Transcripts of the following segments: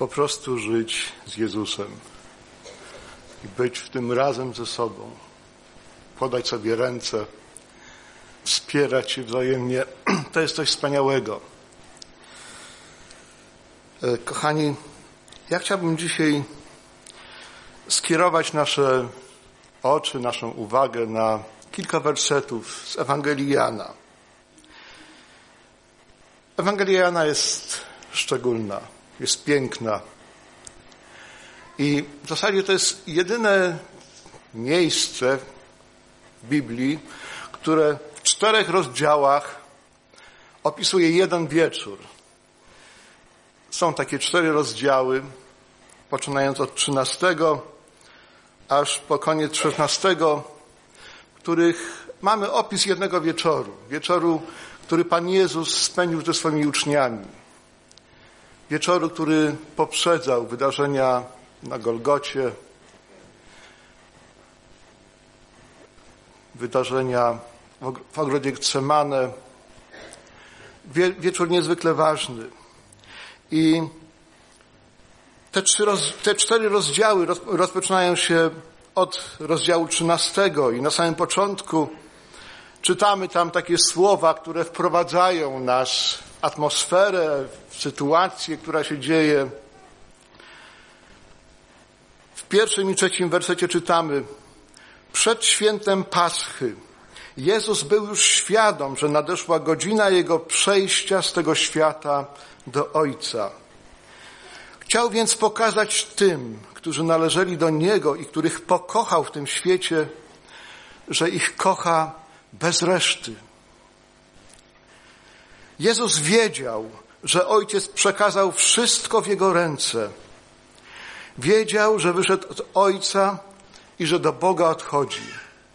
po prostu żyć z Jezusem i być w tym razem ze sobą, podać sobie ręce, wspierać się wzajemnie. To jest coś wspaniałego. Kochani, ja chciałbym dzisiaj skierować nasze oczy, naszą uwagę na kilka wersetów z Ewangelii Jana. Ewangelia Jana jest szczególna, jest piękna i w zasadzie to jest jedyne miejsce w Biblii, które w 4 rozdziałach opisuje jeden wieczór. Są takie 4 rozdziały, poczynając od 13 aż po koniec 16, w których mamy opis jednego wieczoru. Wieczoru, który Pan Jezus spędził ze swoimi uczniami. Wieczoru, który poprzedzał wydarzenia na Golgocie, wydarzenia w ogrodzie Getsemane. Wieczór niezwykle ważny. I te 4 rozdziały rozpoczynają się od rozdziału 13 i na samym początku czytamy tam takie słowa, które wprowadzają nas w atmosferę, w sytuację, która się dzieje. W 1. i 3. wersecie czytamy: przed świętem Paschy Jezus był już świadom, że nadeszła godzina Jego przejścia z tego świata do Ojca. Chciał więc pokazać tym, którzy należeli do Niego i których pokochał w tym świecie, że ich kocha bez reszty. Jezus wiedział, że Ojciec przekazał wszystko w Jego ręce. Wiedział, że wyszedł od Ojca i że do Boga odchodzi.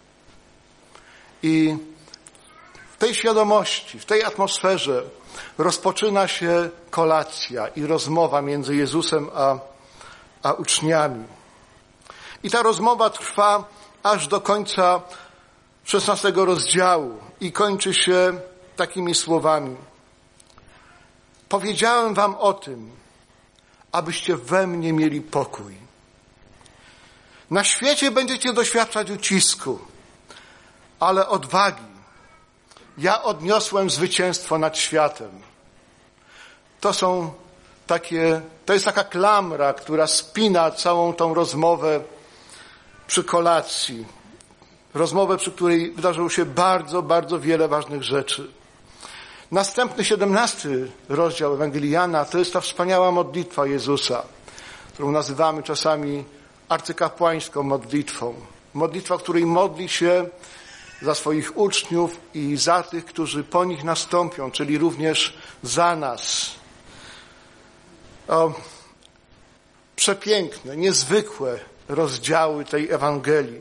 I w tej świadomości, w tej atmosferze rozpoczyna się kolacja i rozmowa między Jezusem a uczniami. I ta rozmowa trwa aż do końca 16 rozdziału i kończy się takimi słowami: powiedziałem wam o tym, abyście we mnie mieli pokój. Na świecie będziecie doświadczać ucisku, ale odwagi. Ja odniosłem zwycięstwo nad światem. To jest taka klamra, która spina całą tą rozmowę przy kolacji. Rozmowę, przy której wydarzyło się bardzo, bardzo wiele ważnych rzeczy. Następny 17 rozdział Ewangelii Jana to jest ta wspaniała modlitwa Jezusa, którą nazywamy czasami arcykapłańską modlitwą. Modlitwa, w której modli się za swoich uczniów i za tych, którzy po nich nastąpią, czyli również za nas. Przepiękne, niezwykłe rozdziały tej Ewangelii.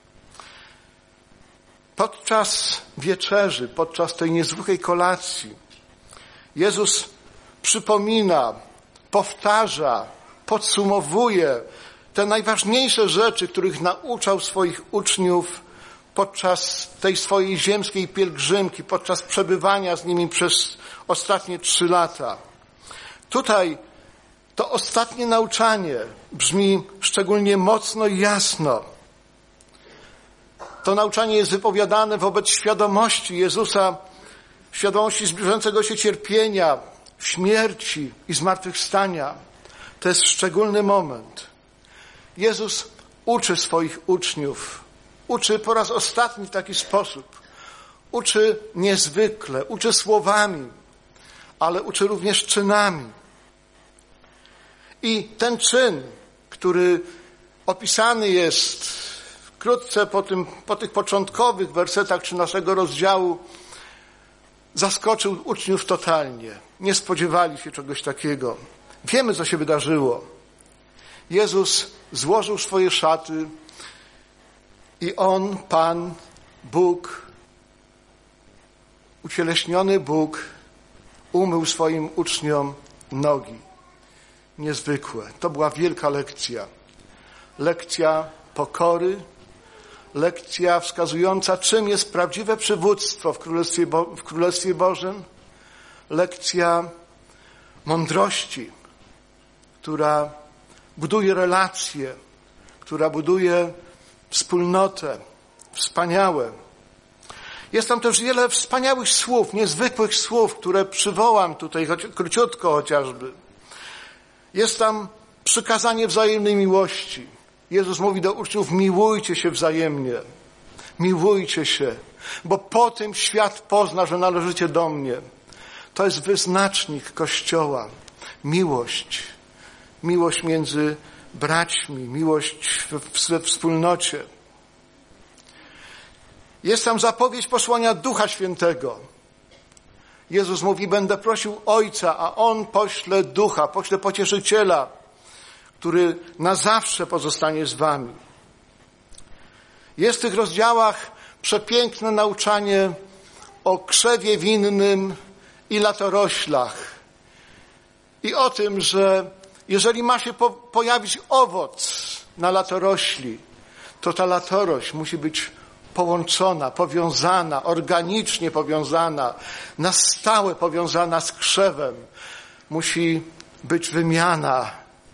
Podczas wieczerzy, podczas tej niezwykłej kolacji Jezus przypomina, powtarza, podsumowuje te najważniejsze rzeczy, których nauczał swoich uczniów podczas tej swojej ziemskiej pielgrzymki, podczas przebywania z nimi przez ostatnie 3 lata. Tutaj to ostatnie nauczanie brzmi szczególnie mocno i jasno. To nauczanie jest wypowiadane wobec świadomości Jezusa, świadomości zbliżającego się cierpienia, śmierci i zmartwychwstania. To jest szczególny moment. Jezus uczy swoich uczniów. Uczy po raz ostatni w taki sposób. Uczy niezwykle, uczy słowami, ale uczy również czynami. I ten czyn, który opisany jest wkrótce po tych początkowych wersetach 13 rozdziału, zaskoczył uczniów totalnie. Nie spodziewali się czegoś takiego. Wiemy, co się wydarzyło. Jezus złożył swoje szaty i On, Pan, Bóg, ucieleśniony Bóg, umył swoim uczniom nogi. Niezwykłe. To była wielka lekcja. Lekcja pokory, lekcja wskazująca, czym jest prawdziwe przywództwo w Królestwie Bożym, lekcja mądrości, która buduje relacje, która buduje wspólnotę, wspaniałe. Jest tam też wiele wspaniałych słów, niezwykłych słów, które przywołam tutaj, króciutko chociażby. Jest tam przykazanie wzajemnej miłości. Jezus mówi do uczniów: miłujcie się wzajemnie. Miłujcie się, bo po tym świat pozna, że należycie do mnie. To jest wyznacznik Kościoła. Miłość. Miłość między braćmi, miłość we wspólnocie. Jest tam zapowiedź posłania Ducha Świętego. Jezus mówi: będę prosił Ojca, a On pośle Ducha, pośle Pocieszyciela, który na zawsze pozostanie z wami. Jest w tych rozdziałach przepiękne nauczanie o krzewie winnym i latoroślach. I o tym, że jeżeli ma się pojawić owoc na latorośli, to ta latorośl musi być połączona, powiązana, organicznie powiązana, na stałe powiązana z krzewem. Musi być wymiana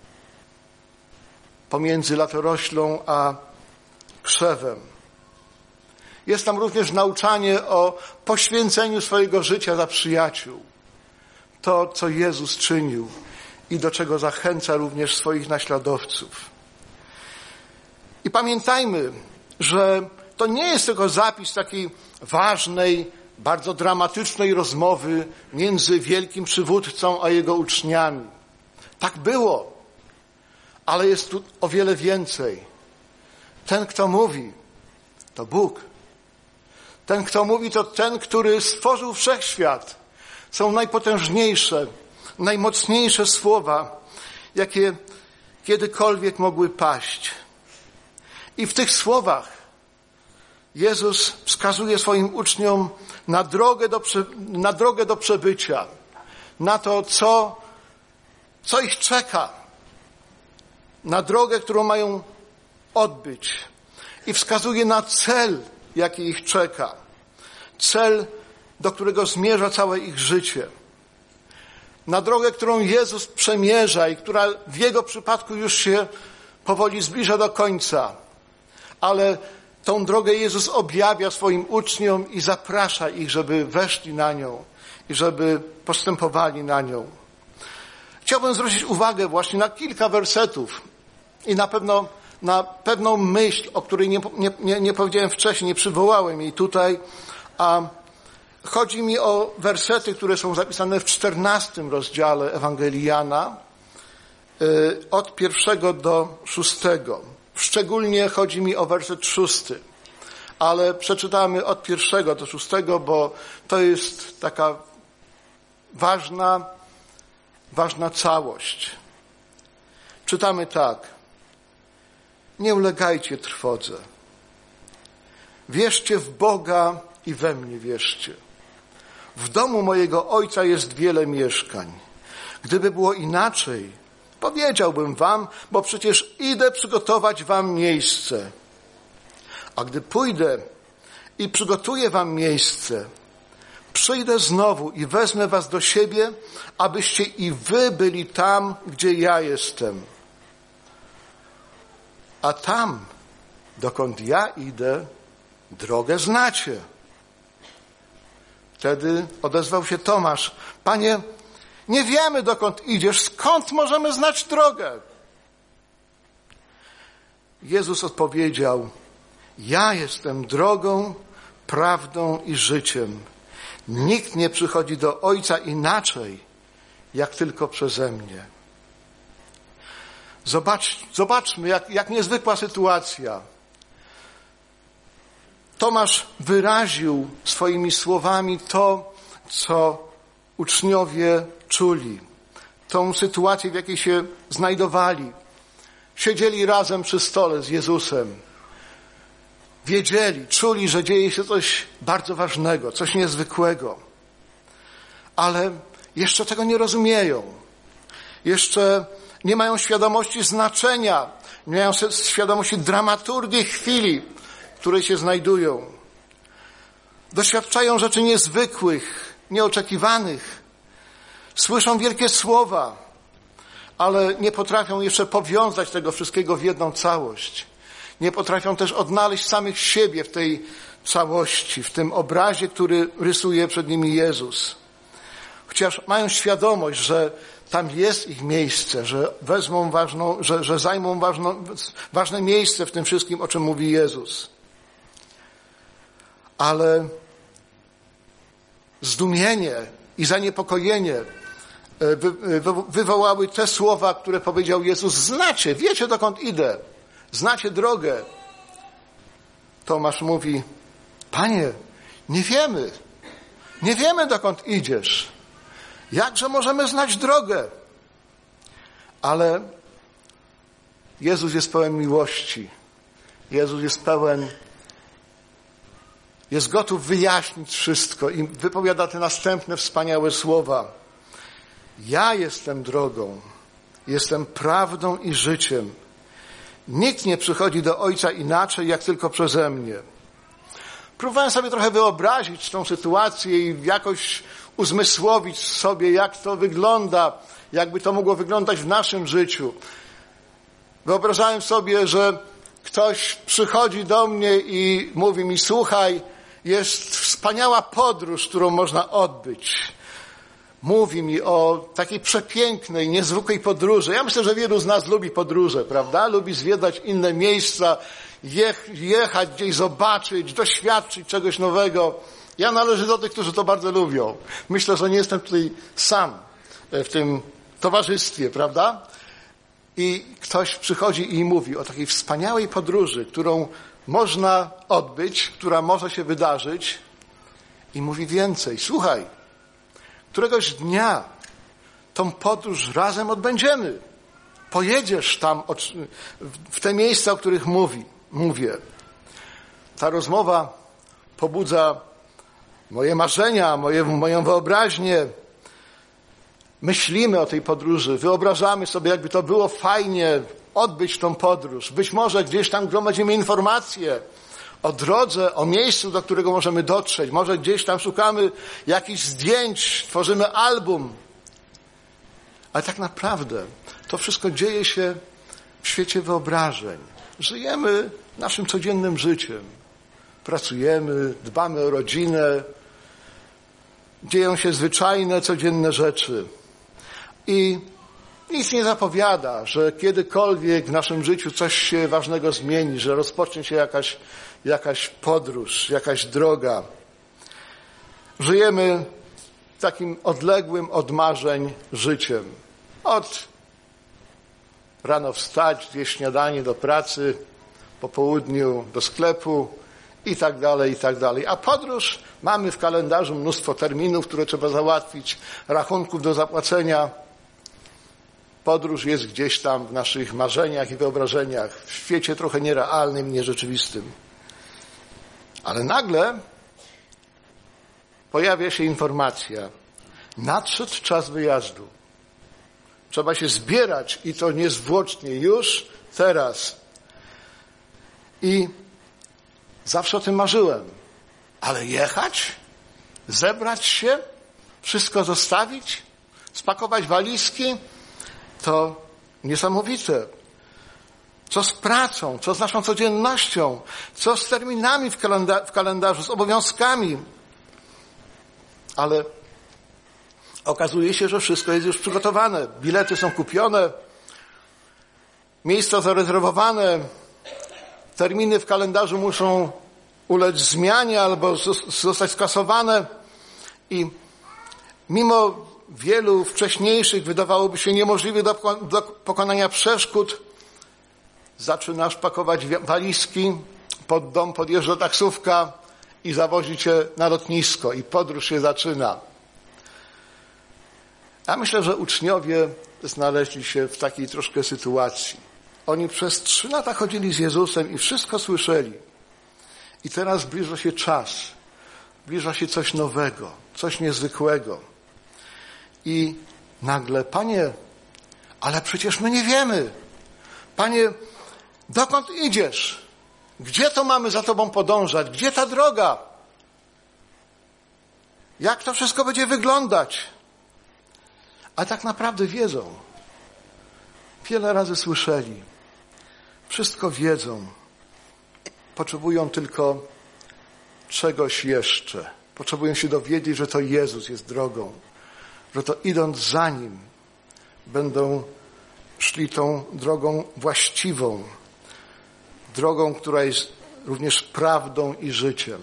pomiędzy latoroślą a krzewem. Jest tam również nauczanie o poświęceniu swojego życia za przyjaciół. To, co Jezus czynił i do czego zachęca również swoich naśladowców. I pamiętajmy, że to nie jest tylko zapis takiej ważnej, bardzo dramatycznej rozmowy między wielkim przywódcą a jego uczniami. Tak było, ale jest tu o wiele więcej. Ten, kto mówi, to Bóg. Ten, kto mówi, to ten, który stworzył wszechświat. Są najpotężniejsze, najmocniejsze słowa, jakie kiedykolwiek mogły paść. I w tych słowach Jezus wskazuje swoim uczniom na drogę do przebycia, na to, co ich czeka, na drogę, którą mają odbyć. I wskazuje na cel, jaki ich czeka. Cel, do którego zmierza całe ich życie. Na drogę, którą Jezus przemierza i która w Jego przypadku już się powoli zbliża do końca. Ale tą drogę Jezus objawia swoim uczniom i zaprasza ich, żeby weszli na nią i żeby postępowali na nią. Chciałbym zwrócić uwagę właśnie na kilka wersetów i na pewną myśl, o której nie powiedziałem wcześniej, nie przywołałem jej tutaj, a chodzi mi o wersety, które są zapisane w 14 rozdziale Ewangelii Jana, od 1 do 6. Szczególnie chodzi mi o werset 6, ale przeczytamy od 1 do 6, bo to jest taka ważna całość. Czytamy tak. Nie ulegajcie trwodze. Wierzcie w Boga i we mnie wierzcie. W domu mojego Ojca jest wiele mieszkań. Gdyby było inaczej, powiedziałbym wam, bo przecież idę przygotować wam miejsce. A gdy pójdę i przygotuję wam miejsce, przyjdę znowu i wezmę was do siebie, abyście i wy byli tam, gdzie ja jestem. A tam, dokąd ja idę, drogę znacie. Wtedy odezwał się Tomasz: Panie, nie wiemy, dokąd idziesz, skąd możemy znać drogę? Jezus odpowiedział: ja jestem drogą, prawdą i życiem. Nikt nie przychodzi do Ojca inaczej, jak tylko przeze mnie. Zobaczmy, jak niezwykła sytuacja. Tomasz wyraził swoimi słowami to, co uczniowie czuli. Tą sytuację, w jakiej się znajdowali. Siedzieli razem przy stole z Jezusem. Wiedzieli, czuli, że dzieje się coś bardzo ważnego, coś niezwykłego. Ale jeszcze tego nie rozumieją. Jeszcze nie mają świadomości znaczenia, nie mają świadomości dramaturgii chwili, w której się znajdują. Doświadczają rzeczy niezwykłych, nieoczekiwanych. Słyszą wielkie słowa, ale nie potrafią jeszcze powiązać tego wszystkiego w jedną całość. Nie potrafią też odnaleźć samych siebie w tej całości, w tym obrazie, który rysuje przed nimi Jezus. Chociaż mają świadomość, że tam jest ich miejsce, że wezmą że zajmą ważne miejsce w tym wszystkim, o czym mówi Jezus. Ale zdumienie i zaniepokojenie wywołały te słowa, które powiedział Jezus. Znacie, wiecie dokąd idę, znacie drogę. Tomasz mówi: Panie, nie wiemy dokąd idziesz. Jakże możemy znać drogę? Ale Jezus jest pełen miłości. Jezus jest gotów wyjaśnić wszystko i wypowiada te następne wspaniałe słowa. Ja jestem drogą, jestem prawdą i życiem. Nikt nie przychodzi do Ojca inaczej, jak tylko przeze mnie. Próbowałem sobie trochę wyobrazić tą sytuację i jakoś uzmysłowić sobie, jak to wygląda, jakby to mogło wyglądać w naszym życiu. Wyobrażałem sobie, że ktoś przychodzi do mnie i mówi mi: słuchaj, jest wspaniała podróż, którą można odbyć. Mówi mi o takiej przepięknej, niezwykłej podróży. Ja myślę, że wielu z nas lubi podróże, prawda? Lubi zwiedzać inne miejsca, jechać gdzieś, zobaczyć, doświadczyć czegoś nowego. Ja należę do tych, którzy to bardzo lubią. Myślę, że nie jestem tutaj sam w tym towarzystwie, prawda? I ktoś przychodzi i mówi o takiej wspaniałej podróży, którą można odbyć, która może się wydarzyć, i mówi więcej. Słuchaj, któregoś dnia tą podróż razem odbędziemy. Pojedziesz tam w te miejsca, o których mówię. Ta rozmowa pobudza moje marzenia, moją wyobraźnię. Myślimy o tej podróży, wyobrażamy sobie, jakby to było fajnie odbyć tą podróż. Być może gdzieś tam gromadzimy informacje o drodze, o miejscu, do którego możemy dotrzeć. Może gdzieś tam szukamy jakichś zdjęć, tworzymy album. Ale tak naprawdę to wszystko dzieje się w świecie wyobrażeń. Żyjemy naszym codziennym życiem. Pracujemy, dbamy o rodzinę. Dzieją się zwyczajne, codzienne rzeczy. I nic nie zapowiada, że kiedykolwiek w naszym życiu coś się ważnego zmieni, że rozpocznie się jakaś podróż, jakaś droga. Żyjemy takim odległym od marzeń życiem. Od rano wstać, zjeść śniadanie, do pracy, po południu do sklepu i tak dalej, i tak dalej. A podróż mamy w kalendarzu mnóstwo terminów, które trzeba załatwić, rachunków do zapłacenia. Podróż jest gdzieś tam w naszych marzeniach i wyobrażeniach, w świecie trochę nierealnym, nierzeczywistym. Ale nagle pojawia się informacja: nadszedł czas wyjazdu. Trzeba się zbierać i to niezwłocznie, już teraz. I zawsze o tym marzyłem. Ale jechać? Zebrać się? Wszystko zostawić? Spakować walizki? To niesamowite. Co z pracą? Co z naszą codziennością? Co z terminami w kalendarzu, z obowiązkami? Ale okazuje się, że wszystko jest już przygotowane. Bilety są kupione, miejsca zarezerwowane, terminy w kalendarzu muszą ulec zmianie albo zostać skasowane. I mimo wielu wcześniejszych, wydawałoby się niemożliwych do pokonania przeszkód, zaczynasz pakować walizki, pod dom podjeżdża taksówka i zawozi cię na lotnisko i podróż się zaczyna. Ja myślę, że uczniowie znaleźli się w takiej troszkę sytuacji. Oni przez 3 lata chodzili z Jezusem i wszystko słyszeli. I teraz zbliża się czas. Zbliża się coś nowego, coś niezwykłego. I nagle: Panie, ale przecież my nie wiemy. Panie, dokąd idziesz? Gdzie to mamy za Tobą podążać? Gdzie ta droga? Jak to wszystko będzie wyglądać? A tak naprawdę wiedzą. wiele razy słyszeli. Wszystko wiedzą. Potrzebują tylko czegoś jeszcze. Potrzebują się dowiedzieć, że to Jezus jest drogą. Że to idąc za Nim będą szli tą drogą właściwą. Drogą, która jest również prawdą i życiem.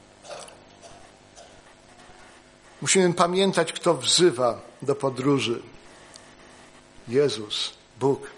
Musimy pamiętać, kto wzywa do podróży. Jezus, Bóg.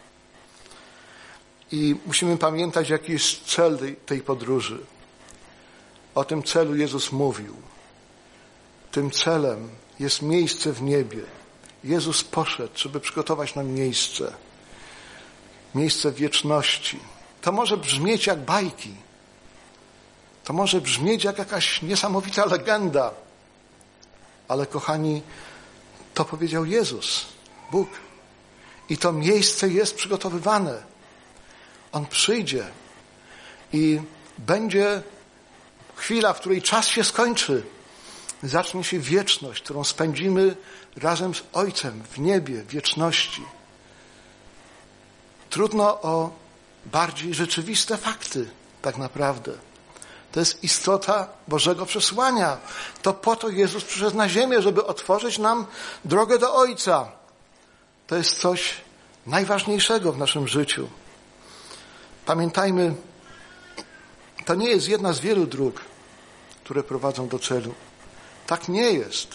I musimy pamiętać, jaki jest cel tej podróży. O tym celu Jezus mówił. Tym celem jest miejsce w niebie. Jezus poszedł, żeby przygotować nam miejsce. Miejsce wieczności. To może brzmieć jak bajki. To może brzmieć jak jakaś niesamowita legenda. Ale kochani, to powiedział Jezus, Bóg. I to miejsce jest przygotowywane. On przyjdzie i będzie chwila, w której czas się skończy. Zacznie się wieczność, którą spędzimy razem z Ojcem w niebie, w wieczności. Trudno o bardziej rzeczywiste fakty, tak naprawdę. To jest istota Bożego przesłania. To po to Jezus przyszedł na ziemię, żeby otworzyć nam drogę do Ojca. To jest coś najważniejszego w naszym życiu. Pamiętajmy, to nie jest jedna z wielu dróg, które prowadzą do celu. Tak nie jest.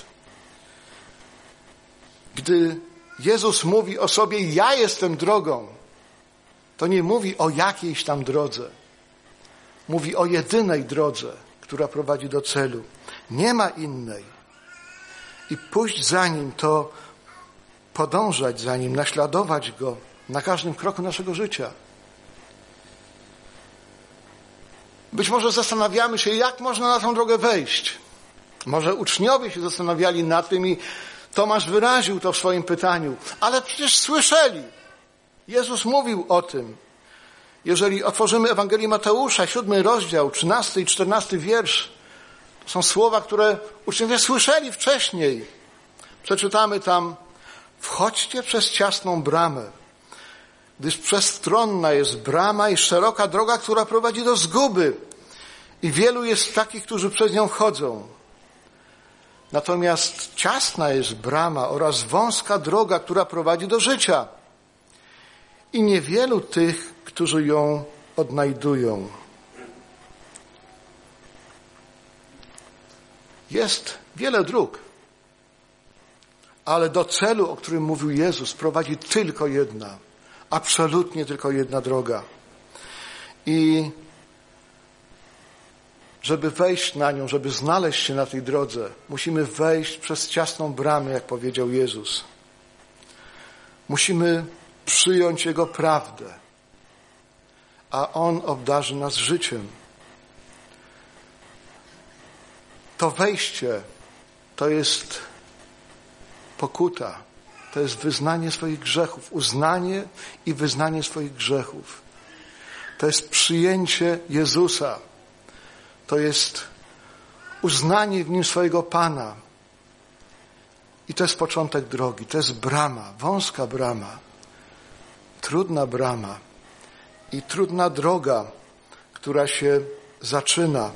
Gdy Jezus mówi o sobie, ja jestem drogą, to nie mówi o jakiejś tam drodze. Mówi o jedynej drodze, która prowadzi do celu. Nie ma innej. I pójść za Nim to podążać za Nim, naśladować Go na każdym kroku naszego życia. Być może zastanawiamy się, jak można na tę drogę wejść. Może uczniowie się zastanawiali nad tym i Tomasz wyraził to w swoim pytaniu. Ale przecież słyszeli. Jezus mówił o tym. Jeżeli otworzymy Ewangelię Mateusza, 7 rozdział, 13 i 14 wiersz, to są słowa, które uczniowie słyszeli wcześniej. Przeczytamy tam: wchodźcie przez ciasną bramę, gdyż przestronna jest brama i szeroka droga, która prowadzi do zguby. I wielu jest takich, którzy przez nią wchodzą. Natomiast ciasna jest brama oraz wąska droga, która prowadzi do życia. I niewielu tych, którzy ją odnajdują. Jest wiele dróg, ale do celu, o którym mówił Jezus, prowadzi tylko jedna. Absolutnie tylko jedna droga. I żeby wejść na nią, żeby znaleźć się na tej drodze, musimy wejść przez ciasną bramę, jak powiedział Jezus. Musimy przyjąć Jego prawdę, a On obdarzy nas życiem. To wejście to jest pokuta. To jest wyznanie swoich grzechów, uznanie i wyznanie swoich grzechów. To jest przyjęcie Jezusa. To jest uznanie w Nim swojego Pana. I to jest początek drogi. To jest brama, wąska brama, trudna brama i trudna droga, która się zaczyna.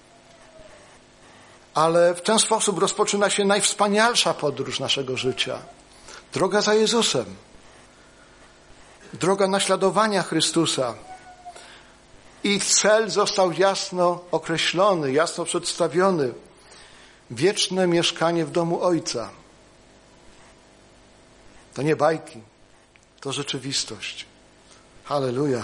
Ale w ten sposób rozpoczyna się najwspanialsza podróż naszego życia. Droga za Jezusem. Droga naśladowania Chrystusa. Ich cel został jasno określony, jasno przedstawiony. Wieczne mieszkanie w domu Ojca. To nie bajki, to rzeczywistość. Halleluja.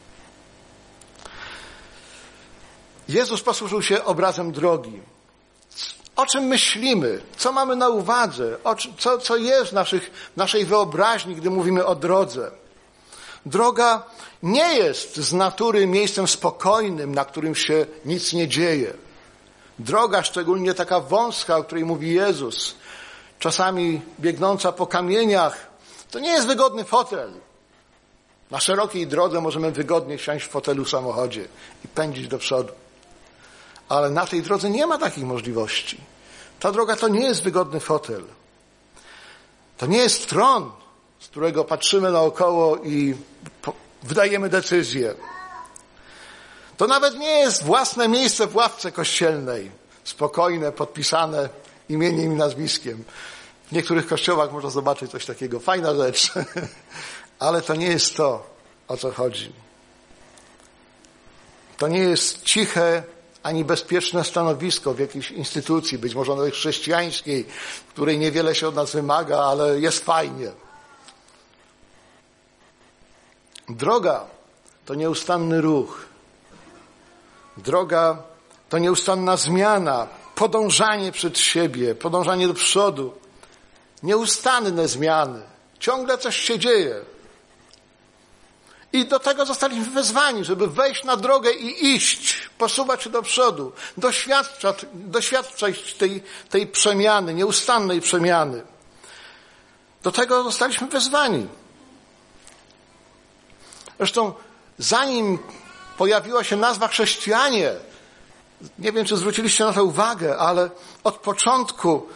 Jezus posłużył się obrazem drogi. O czym myślimy? Co mamy na uwadze? Co jest w naszej wyobraźni, gdy mówimy o drodze? Droga nie jest z natury miejscem spokojnym, na którym się nic nie dzieje. Droga, szczególnie taka wąska, o której mówi Jezus, czasami biegnąca po kamieniach, to nie jest wygodny fotel. Na szerokiej drodze możemy wygodnie siąść w fotelu w samochodzie i pędzić do przodu. Ale na tej drodze nie ma takich możliwości. Ta droga to nie jest wygodny fotel. To nie jest tron, z którego patrzymy naokoło i wydajemy decyzję. To nawet nie jest własne miejsce w ławce kościelnej, spokojne, podpisane imieniem i nazwiskiem. W niektórych kościołach można zobaczyć coś takiego. Fajna rzecz. Ale to nie jest to, o co chodzi. To nie jest ciche ani bezpieczne stanowisko w jakiejś instytucji, być może nawet chrześcijańskiej, w której niewiele się od nas wymaga, ale jest fajnie. Droga to nieustanny ruch. Droga to nieustanna zmiana, podążanie przed siebie, podążanie do przodu. Nieustanne zmiany. Ciągle coś się dzieje. I do tego zostaliśmy wezwani, żeby wejść na drogę i iść, posuwać się do przodu, doświadczać tej przemiany, nieustannej przemiany. Do tego zostaliśmy wezwani. Zresztą zanim pojawiła się nazwa chrześcijanie, nie wiem, czy zwróciliście na to uwagę, ale od początku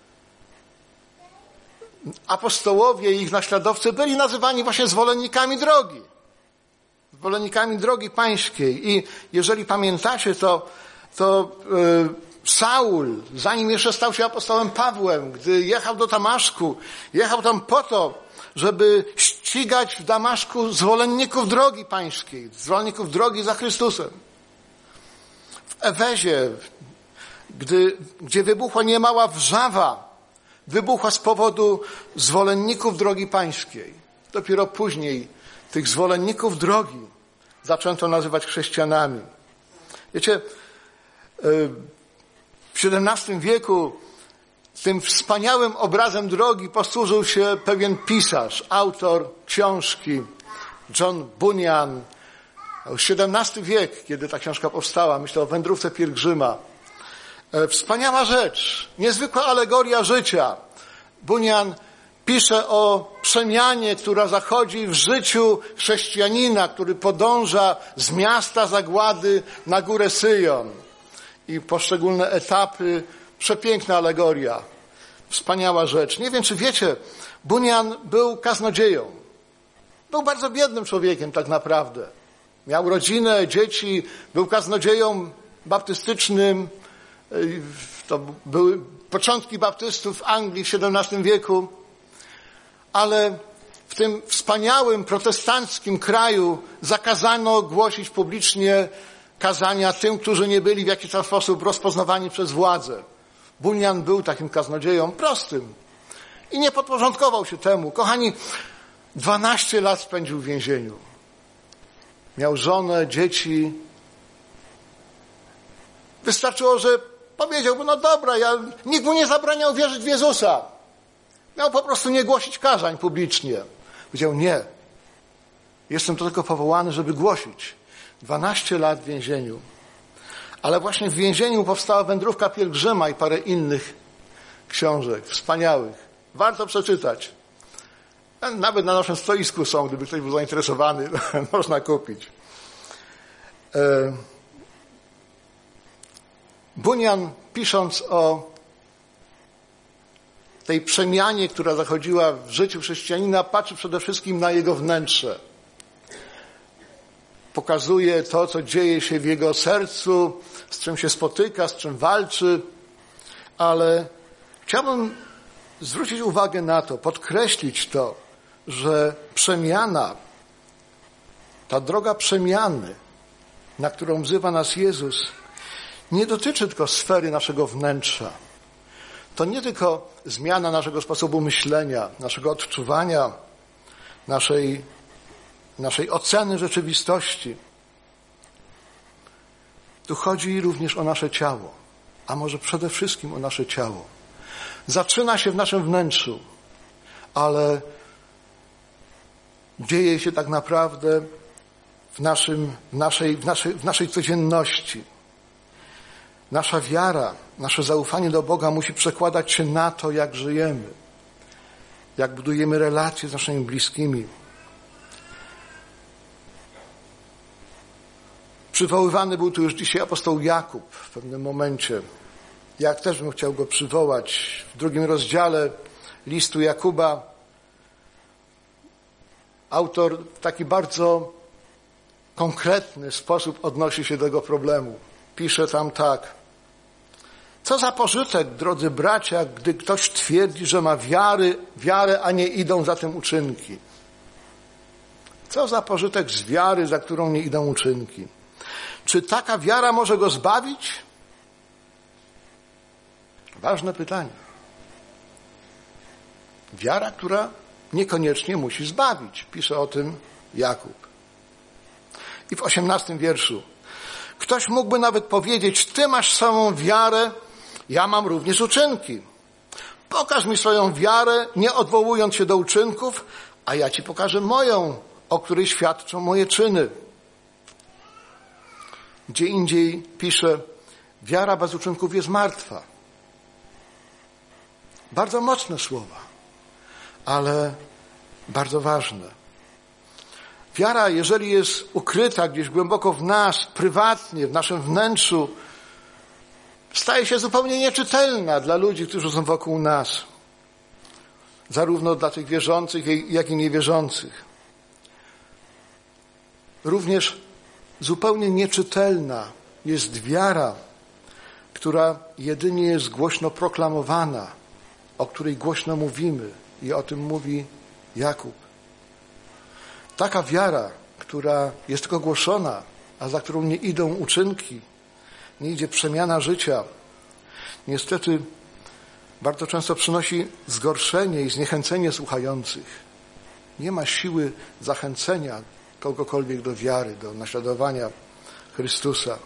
apostołowie i ich naśladowcy byli nazywani właśnie zwolennikami drogi. Zwolennikami drogi pańskiej. I jeżeli pamiętacie, to Saul, zanim jeszcze stał się apostołem Pawłem, gdy jechał do Damaszku, jechał tam po to, żeby ścigać w Damaszku zwolenników drogi pańskiej, zwolenników drogi za Chrystusem. W Efezie, gdzie wybuchła niemała wrzawa, wybuchła z powodu zwolenników drogi pańskiej. Dopiero później tych zwolenników drogi zaczęto nazywać chrześcijanami. Wiecie, w XVII wieku tym wspaniałym obrazem drogi posłużył się pewien pisarz, autor książki John Bunyan. XVII wiek, kiedy ta książka powstała, myślę o wędrówce pielgrzyma. Wspaniała rzecz, niezwykła alegoria życia. Bunyan pisze o przemianie, która zachodzi w życiu chrześcijanina, który podąża z miasta zagłady na górę Syjon. I poszczególne etapy, przepiękna alegoria. Wspaniała rzecz. Nie wiem, czy wiecie, Bunyan był kaznodzieją. Był bardzo biednym człowiekiem tak naprawdę. Miał rodzinę, dzieci, był kaznodzieją baptystycznym. To były początki baptystów w Anglii w XVII wieku. Ale w tym wspaniałym protestanckim kraju zakazano głosić publicznie kazania tym, którzy nie byli w jakiś tam sposób rozpoznawani przez władzę. Bunyan był takim kaznodzieją prostym i nie podporządkował się temu. Kochani, 12 lat spędził w więzieniu. Miał żonę, dzieci. Wystarczyło, że powiedziałby, no dobra, nikt mu nie zabraniał wierzyć w Jezusa. Miał po prostu nie głosić kazań publicznie. Powiedział, nie. Jestem to tylko powołany, żeby głosić. 12 lat w więzieniu. Ale właśnie w więzieniu powstała Wędrówka pielgrzyma i parę innych książek wspaniałych. Warto przeczytać. Nawet na naszym stoisku są, gdyby ktoś był zainteresowany, można kupić. Bunyan, pisząc o tej przemianie, która zachodziła w życiu chrześcijanina, patrzy przede wszystkim na jego wnętrze. Pokazuje to, co dzieje się w jego sercu, z czym się spotyka, z czym walczy, ale chciałbym zwrócić uwagę na to, podkreślić to, że przemiana, ta droga przemiany, na którą wzywa nas Jezus, nie dotyczy tylko sfery naszego wnętrza. To nie tylko zmiana naszego sposobu myślenia, naszego odczuwania, naszej oceny rzeczywistości. Tu chodzi również o nasze ciało, a może przede wszystkim o nasze ciało. Zaczyna się w naszym wnętrzu, ale dzieje się tak naprawdę w naszej codzienności. Nasza wiara, nasze zaufanie do Boga musi przekładać się na to, jak żyjemy, jak budujemy relacje z naszymi bliskimi. Przywoływany był tu już dzisiaj apostoł Jakub w pewnym momencie. Ja też bym chciał go przywołać. W 2 rozdziale listu Jakuba autor w taki bardzo konkretny sposób odnosi się do tego problemu. Pisze tam tak. Co za pożytek, drodzy bracia, gdy ktoś twierdzi, że ma wiarę, a nie idą za tym uczynki. Co za pożytek z wiary, za którą nie idą uczynki. Czy taka wiara może go zbawić? Ważne pytanie. Wiara, która niekoniecznie musi zbawić. Pisze o tym Jakub. I w 18 wierszu. Ktoś mógłby nawet powiedzieć, ty masz samą wiarę, ja mam również uczynki. Pokaż mi swoją wiarę, nie odwołując się do uczynków, a ja ci pokażę moją, o której świadczą moje czyny. Gdzie indziej pisze, wiara bez uczynków jest martwa. Bardzo mocne słowa, ale bardzo ważne. Wiara, jeżeli jest ukryta gdzieś głęboko w nas, prywatnie, w naszym wnętrzu, staje się zupełnie nieczytelna dla ludzi, którzy są wokół nas. Zarówno dla tych wierzących, jak i niewierzących. Również zupełnie nieczytelna jest wiara, która jedynie jest głośno proklamowana, o której głośno mówimy i o tym mówi Jakub. Taka wiara, która jest tylko głoszona, a za którą nie idą uczynki, nie idzie przemiana życia, niestety bardzo często przynosi zgorszenie i zniechęcenie słuchających. Nie ma siły zachęcenia kogokolwiek do wiary, do naśladowania Chrystusa.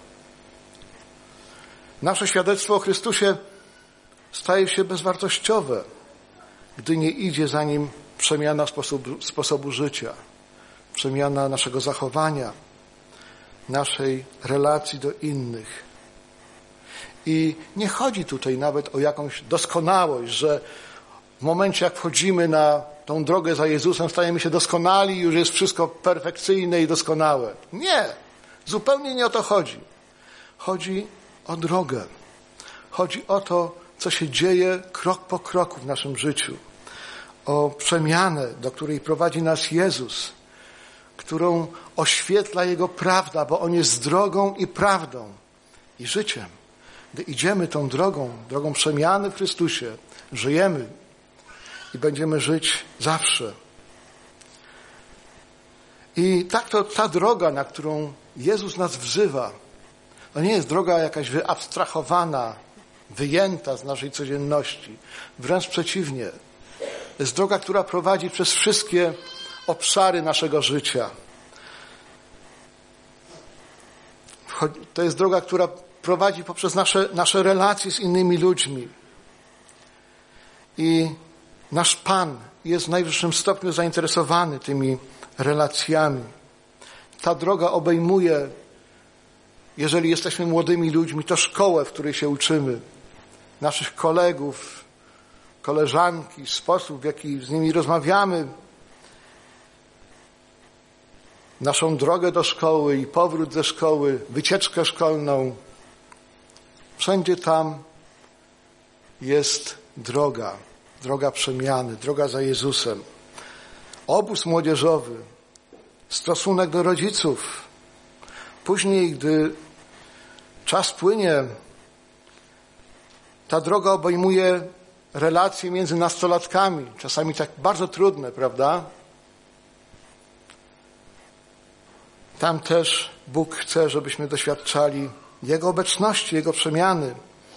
Nasze świadectwo o Chrystusie staje się bezwartościowe, gdy nie idzie za nim przemiana sposobu życia, przemiana naszego zachowania, naszej relacji do innych. I nie chodzi tutaj nawet o jakąś doskonałość, że w momencie jak wchodzimy na tą drogę za Jezusem, stajemy się doskonali, już jest wszystko perfekcyjne i doskonałe. Nie, zupełnie nie o to chodzi. Chodzi o drogę. Chodzi o to, co się dzieje krok po kroku w naszym życiu. O przemianę, do której prowadzi nas Jezus, którą oświetla Jego prawda, bo On jest drogą i prawdą i życiem. Gdy idziemy tą drogą przemiany w Chrystusie, żyjemy i będziemy żyć zawsze. I tak to ta droga, na którą Jezus nas wzywa, to nie jest droga jakaś wyabstrahowana, wyjęta z naszej codzienności. Wręcz przeciwnie. To jest droga, która prowadzi przez wszystkie obszary naszego życia. To jest droga, która prowadzi poprzez nasze relacje z innymi ludźmi. I nasz Pan jest w najwyższym stopniu zainteresowany tymi relacjami. Ta droga obejmuje, jeżeli jesteśmy młodymi ludźmi, to szkołę, w której się uczymy, naszych kolegów, koleżanki, sposób, w jaki z nimi rozmawiamy, naszą drogę do szkoły i powrót ze szkoły, wycieczkę szkolną. Wszędzie tam jest droga przemiany, droga za Jezusem. Obóz młodzieżowy, stosunek do rodziców. Później, gdy czas płynie, ta droga obejmuje relacje między nastolatkami, czasami tak bardzo trudne, prawda? Tam też Bóg chce, żebyśmy doświadczali Jego obecności, Jego przemiany.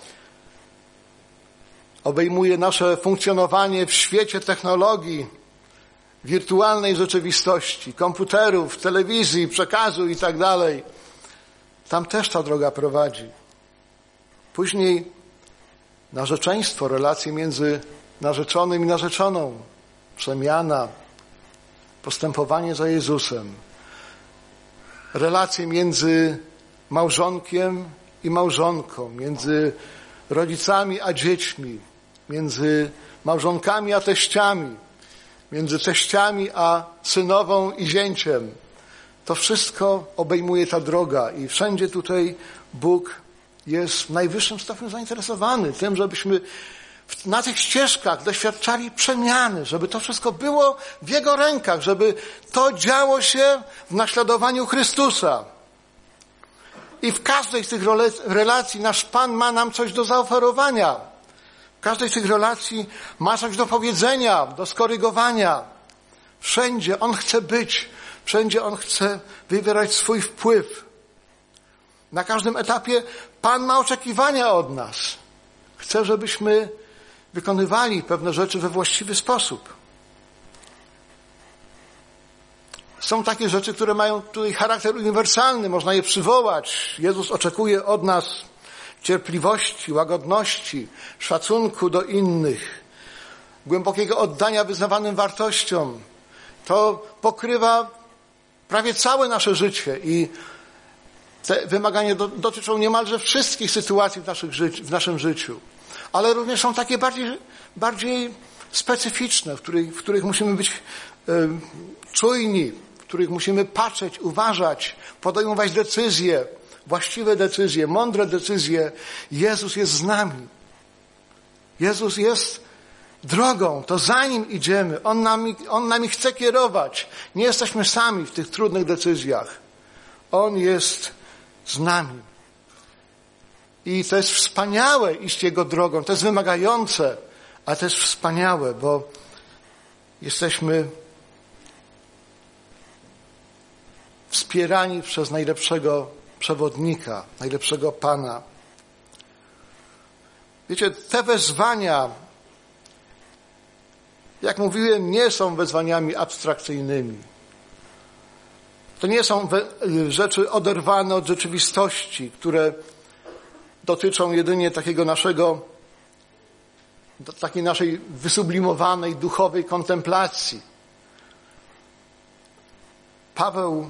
Obejmuje nasze funkcjonowanie w świecie technologii, wirtualnej rzeczywistości, komputerów, telewizji, przekazu i tak dalej. Tam też ta droga prowadzi. Później narzeczeństwo, relacje między narzeczonym i narzeczoną, przemiana, postępowanie za Jezusem, relacje między małżonkiem i małżonką, między rodzicami a dziećmi, między małżonkami a teściami, między teściami a synową i zięciem. To wszystko obejmuje ta droga i wszędzie tutaj Bóg jest w najwyższym stopniu zainteresowany tym, żebyśmy na tych ścieżkach doświadczali przemiany, żeby to wszystko było w Jego rękach, żeby to działo się w naśladowaniu Chrystusa. I w każdej z tych relacji nasz Pan ma nam coś do zaoferowania. W każdej z tych relacji ma coś do powiedzenia, do skorygowania. Wszędzie On chce być, wszędzie On chce wywierać swój wpływ. Na każdym etapie Pan ma oczekiwania od nas. Chce, żebyśmy wykonywali pewne rzeczy we właściwy sposób. Są takie rzeczy, które mają tutaj charakter uniwersalny, można je przywołać. Jezus oczekuje od nas cierpliwości, łagodności, szacunku do innych, głębokiego oddania wyznawanym wartościom. To pokrywa prawie całe nasze życie i te wymagania dotyczą niemalże wszystkich sytuacji w naszym życiu. Ale również są takie bardziej specyficzne, w których musimy być czujni, w których musimy patrzeć, uważać, podejmować decyzje, właściwe decyzje, mądre decyzje. Jezus jest z nami. Jezus jest drogą, to za Nim idziemy. On nami chce kierować. Nie jesteśmy sami w tych trudnych decyzjach. On jest z nami. I to jest wspaniałe iść Jego drogą. To jest wymagające, ale to jest wspaniałe, bo jesteśmy wspierani przez najlepszego przewodnika, najlepszego Pana. Wiecie, te wezwania, jak mówiłem, nie są wezwaniami abstrakcyjnymi. To nie są rzeczy oderwane od rzeczywistości, które dotyczą jedynie takiej naszej wysublimowanej, duchowej kontemplacji. Paweł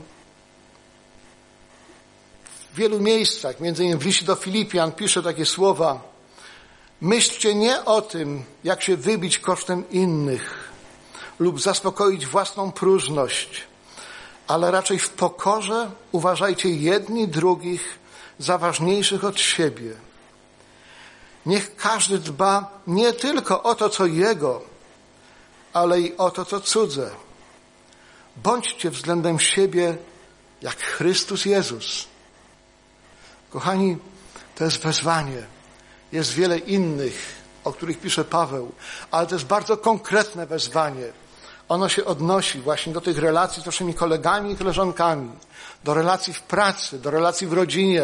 w wielu miejscach, między innymi w liście do Filipian, pisze takie słowa: myślcie nie o tym, jak się wybić kosztem innych lub zaspokoić własną próżność, ale raczej w pokorze uważajcie jedni drugich za ważniejszych od siebie. Niech każdy dba nie tylko o to, co jego, ale i o to, co cudze. Bądźcie względem siebie jak Chrystus Jezus. Kochani, to jest wezwanie. Jest wiele innych, o których pisze Paweł, ale to jest bardzo konkretne wezwanie. Ono się odnosi właśnie do tych relacji z naszymi kolegami i koleżankami, do relacji w pracy, do relacji w rodzinie.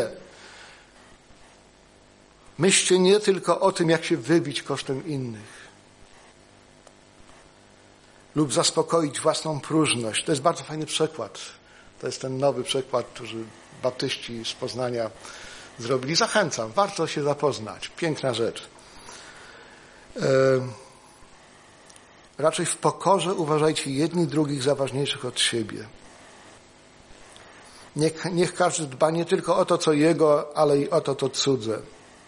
Myślcie nie tylko o tym, jak się wybić kosztem innych lub zaspokoić własną próżność. To jest bardzo fajny przekład. To jest ten nowy przekład, który baptyści z Poznania zrobili. Zachęcam, warto się zapoznać. Piękna rzecz. Raczej w pokorze uważajcie jedni drugich za ważniejszych od siebie. Niech każdy dba nie tylko o to, co jego, ale i o to, co cudze.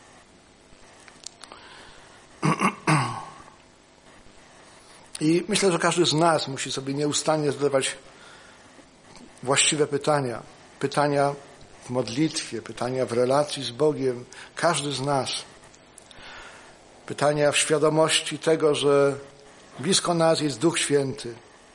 I myślę, że każdy z nas musi sobie nieustannie zadawać właściwe pytania. Pytania w modlitwie, pytania w relacji z Bogiem. Każdy z nas. Pytania w świadomości tego, że blisko nas jest Duch Święty.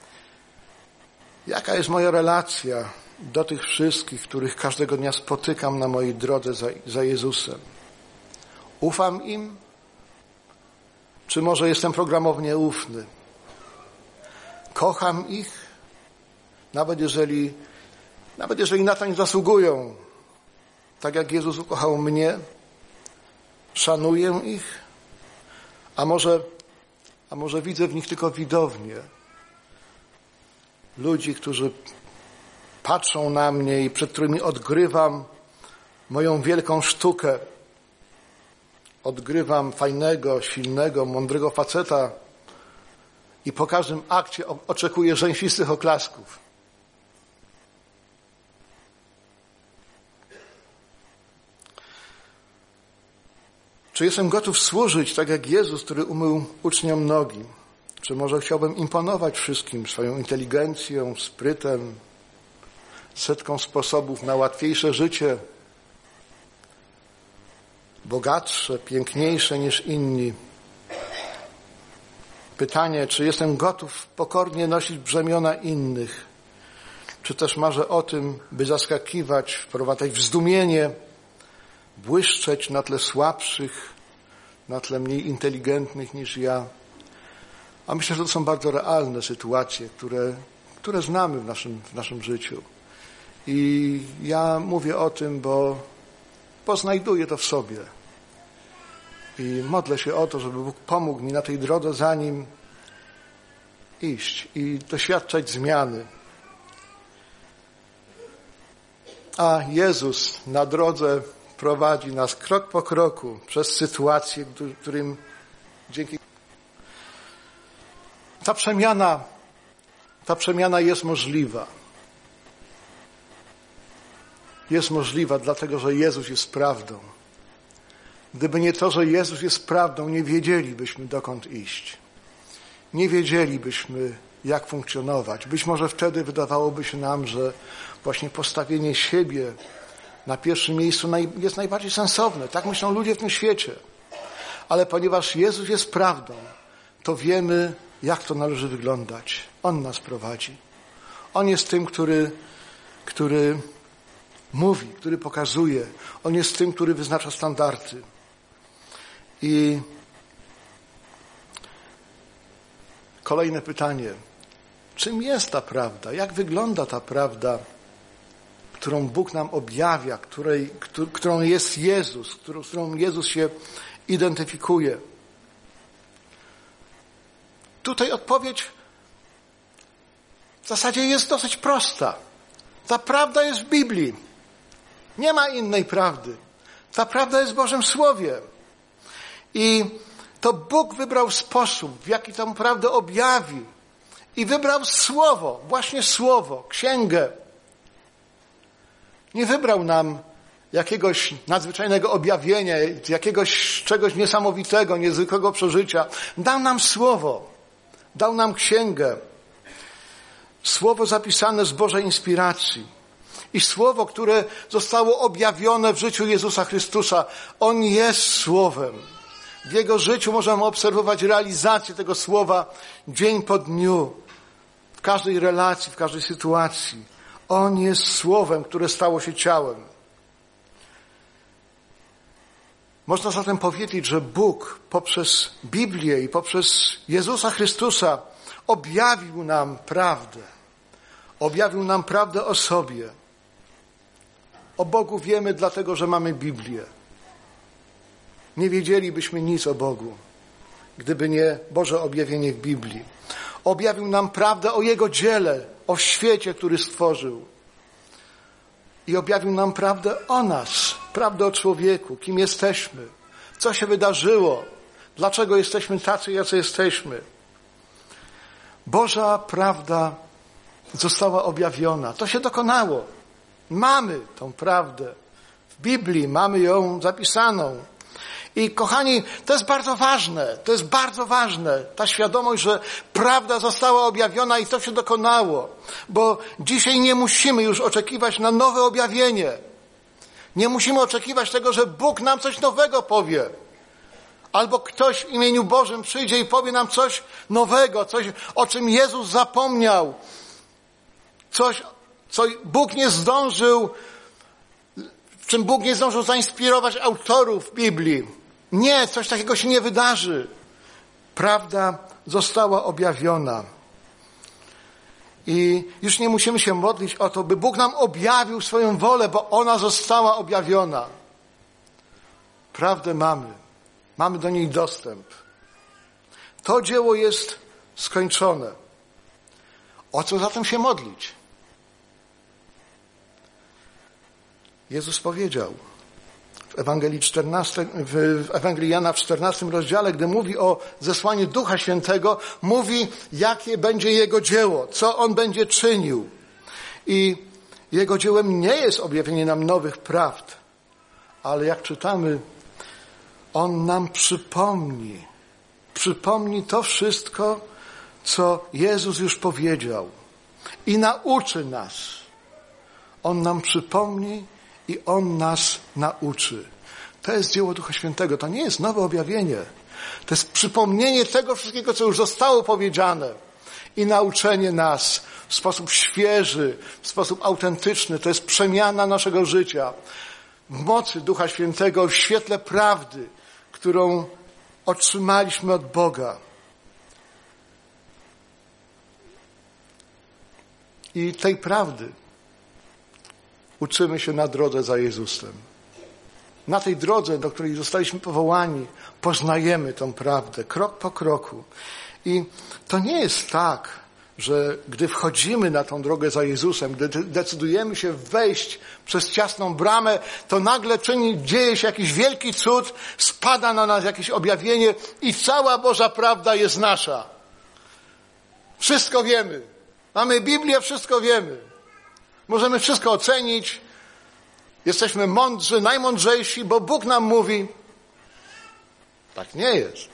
Jaka jest moja relacja do tych wszystkich, których każdego dnia spotykam na mojej drodze za Jezusem? Ufam im? Czy może jestem programownie ufny? Kocham ich? Nawet jeżeli na to nie zasługują. Tak jak Jezus ukochał mnie? Szanuję ich? A może widzę w nich tylko widownię? Ludzi, którzy patrzą na mnie i przed którymi odgrywam moją wielką sztukę. Odgrywam fajnego, silnego, mądrego faceta i po każdym akcie oczekuję rzęsistych oklasków. Czy jestem gotów służyć tak jak Jezus, który umył uczniom nogi? Czy może chciałbym imponować wszystkim swoją inteligencją, sprytem, setką sposobów na łatwiejsze życie, bogatsze, piękniejsze niż inni? Pytanie, czy jestem gotów pokornie nosić brzemiona innych, czy też marzę o tym, by zaskakiwać, wprowadzać w zdumienie, błyszczeć na tle słabszych, na tle mniej inteligentnych niż ja. A myślę, że to są bardzo realne sytuacje, które znamy w naszym życiu. I ja mówię o tym, bo znajduję to w sobie. I modlę się o to, żeby Bóg pomógł mi na tej drodze za Nim iść i doświadczać zmiany. A Jezus na drodze prowadzi nas krok po kroku przez sytuacje, którym dzięki ta przemiana jest możliwa. Jest możliwa dlatego, że Jezus jest prawdą. Gdyby nie to, że Jezus jest prawdą, nie wiedzielibyśmy, dokąd iść. Nie wiedzielibyśmy, jak funkcjonować. Być może wtedy wydawałoby się nam, że właśnie postawienie siebie na pierwszym miejscu jest najbardziej sensowne. Tak myślą ludzie w tym świecie. Ale ponieważ Jezus jest prawdą, to wiemy, jak to należy wyglądać. On nas prowadzi. On jest tym, który mówi, który pokazuje. On jest tym, który wyznacza standardy. I kolejne pytanie. Czym jest ta prawda? Jak wygląda ta prawda, którą Bóg nam objawia, którą jest Jezus, z którą Jezus się identyfikuje? Tutaj odpowiedź w zasadzie jest dosyć prosta. Ta prawda jest w Biblii. Nie ma innej prawdy. Ta prawda jest w Bożym Słowie. I to Bóg wybrał sposób, w jaki tę prawdę objawi. I wybrał Słowo, właśnie Słowo, Księgę. Nie wybrał nam jakiegoś nadzwyczajnego objawienia, jakiegoś czegoś niesamowitego, niezwykłego przeżycia. Dał nam Słowo, dał nam Księgę. Słowo zapisane z Bożej inspiracji. I Słowo, które zostało objawione w życiu Jezusa Chrystusa. On jest Słowem. W Jego życiu możemy obserwować realizację tego Słowa dzień po dniu. W każdej relacji, w każdej sytuacji. On jest Słowem, które stało się ciałem. Można zatem powiedzieć, że Bóg poprzez Biblię i poprzez Jezusa Chrystusa objawił nam prawdę. Objawił nam prawdę o sobie. O Bogu wiemy dlatego, że mamy Biblię. Nie wiedzielibyśmy nic o Bogu, gdyby nie Boże objawienie w Biblii. Objawił nam prawdę o Jego dziele, o świecie, który stworzył. I objawił nam prawdę o nas, prawdę o człowieku, kim jesteśmy, co się wydarzyło, dlaczego jesteśmy tacy, jacy jesteśmy. Boża prawda została objawiona. To się dokonało. Mamy tą prawdę. W Biblii mamy ją zapisaną. I kochani, to jest bardzo ważne, ta świadomość, że prawda została objawiona i to się dokonało. Bo dzisiaj nie musimy już oczekiwać na nowe objawienie. Nie musimy oczekiwać tego, że Bóg nam coś nowego powie. Albo ktoś w imieniu Bożym przyjdzie i powie nam coś nowego, coś, o czym Jezus zapomniał. Coś, co Bóg nie zdążył, w czym Bóg nie zdążył zainspirować autorów Biblii. Nie, coś takiego się nie wydarzy. Prawda została objawiona. I już nie musimy się modlić o to, by Bóg nam objawił swoją wolę, bo ona została objawiona. Prawdę mamy. Mamy do niej dostęp. To dzieło jest skończone. O co zatem się modlić? Jezus powiedział w Ewangelii Jana w 14 rozdziale, gdy mówi o zesłaniu Ducha Świętego, mówi, jakie będzie Jego dzieło, co On będzie czynił. I Jego dziełem nie jest objawienie nam nowych prawd, ale jak czytamy, On nam przypomni to wszystko, co Jezus już powiedział i nauczy nas. On nam przypomni i On nas nauczy. To jest dzieło Ducha Świętego. To nie jest nowe objawienie. To jest przypomnienie tego wszystkiego, co już zostało powiedziane i nauczenie nas w sposób świeży, w sposób autentyczny. To jest przemiana naszego życia w mocy Ducha Świętego, w świetle prawdy, którą otrzymaliśmy od Boga. I tej prawdy uczymy się na drodze za Jezusem. Na tej drodze, do której zostaliśmy powołani, poznajemy tą prawdę, krok po kroku. I to nie jest tak, że gdy wchodzimy na tą drogę za Jezusem, gdy decydujemy się wejść przez ciasną bramę, to nagle dzieje się jakiś wielki cud, spada na nas jakieś objawienie i cała Boża prawda jest nasza. Wszystko wiemy. Mamy Biblię, wszystko wiemy. Możemy wszystko ocenić. Jesteśmy mądrzy, najmądrzejsi, bo Bóg nam mówi. Tak nie jest.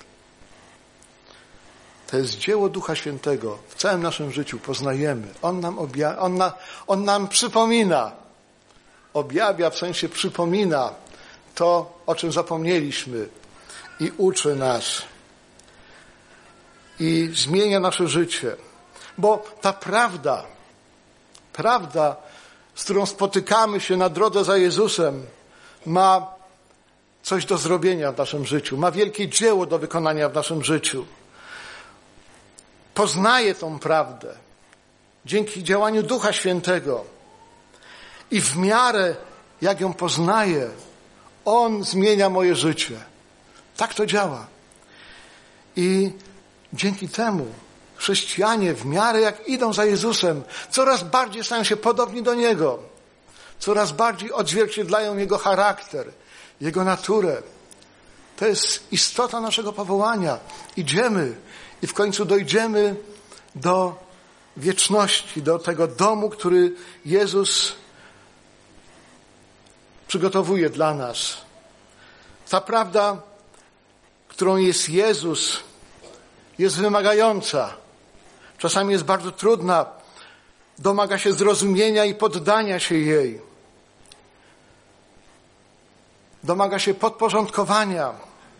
To jest dzieło Ducha Świętego. W całym naszym życiu poznajemy. On nam przypomina. Objawia, w sensie przypomina to, o czym zapomnieliśmy. I uczy nas. I zmienia nasze życie. Bo ta prawda, z którą spotykamy się na drodze za Jezusem, ma coś do zrobienia w naszym życiu. Ma wielkie dzieło do wykonania w naszym życiu. Poznaję tą prawdę dzięki działaniu Ducha Świętego. I w miarę, jak ją poznaję, On zmienia moje życie. Tak to działa. I dzięki temu chrześcijanie w miarę jak idą za Jezusem, coraz bardziej stają się podobni do Niego. Coraz bardziej odzwierciedlają Jego charakter, Jego naturę. To jest istota naszego powołania. Idziemy i w końcu dojdziemy do wieczności, do tego domu, który Jezus przygotowuje dla nas. Ta prawda, którą jest Jezus, jest wymagająca. Czasami jest bardzo trudna. Domaga się zrozumienia i poddania się jej. Domaga się podporządkowania.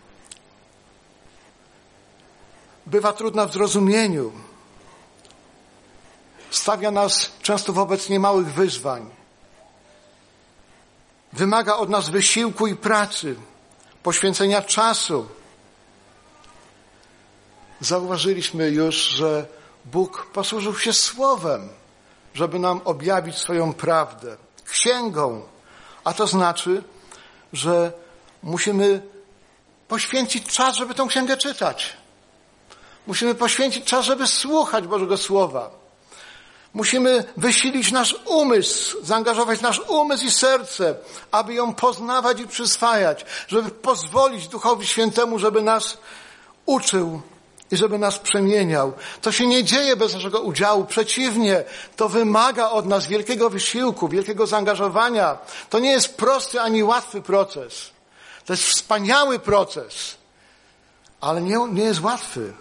Bywa trudna w zrozumieniu. Stawia nas często wobec niemałych wyzwań. Wymaga od nas wysiłku i pracy, poświęcenia czasu. Zauważyliśmy już, że Bóg posłużył się Słowem, żeby nam objawić swoją prawdę. Księgą. A to znaczy, że musimy poświęcić czas, żeby tę księgę czytać. Musimy poświęcić czas, żeby słuchać Bożego Słowa. Musimy wysilić nasz umysł, zaangażować nasz umysł i serce, aby ją poznawać i przyswajać, żeby pozwolić Duchowi Świętemu, żeby nas uczył i żeby nas przemieniał. To się nie dzieje bez naszego udziału. Przeciwnie, to wymaga od nas wielkiego wysiłku, wielkiego zaangażowania. To nie jest prosty ani łatwy proces. To jest wspaniały proces, ale nie jest łatwy.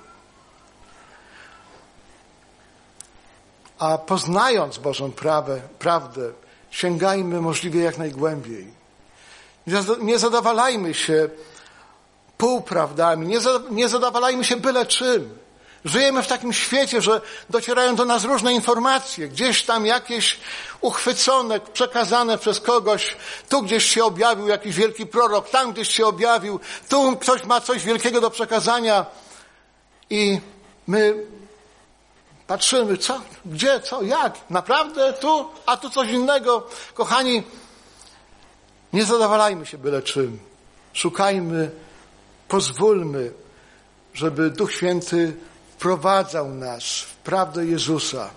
A poznając Bożą prawdę, sięgajmy możliwie jak najgłębiej. Nie zadowalajmy się półprawdami, nie zadowalajmy się byle czym. Żyjemy w takim świecie, że docierają do nas różne informacje, gdzieś tam jakieś uchwycone, przekazane przez kogoś, tu gdzieś się objawił jakiś wielki prorok, tam gdzieś się objawił, tu ktoś ma coś wielkiego do przekazania i my patrzymy, co, gdzie, co, jak, naprawdę tu, a tu coś innego. Kochani, nie zadowalajmy się byle czym. Szukajmy, pozwólmy, żeby Duch Święty wprowadzał nas w prawdę Jezusa.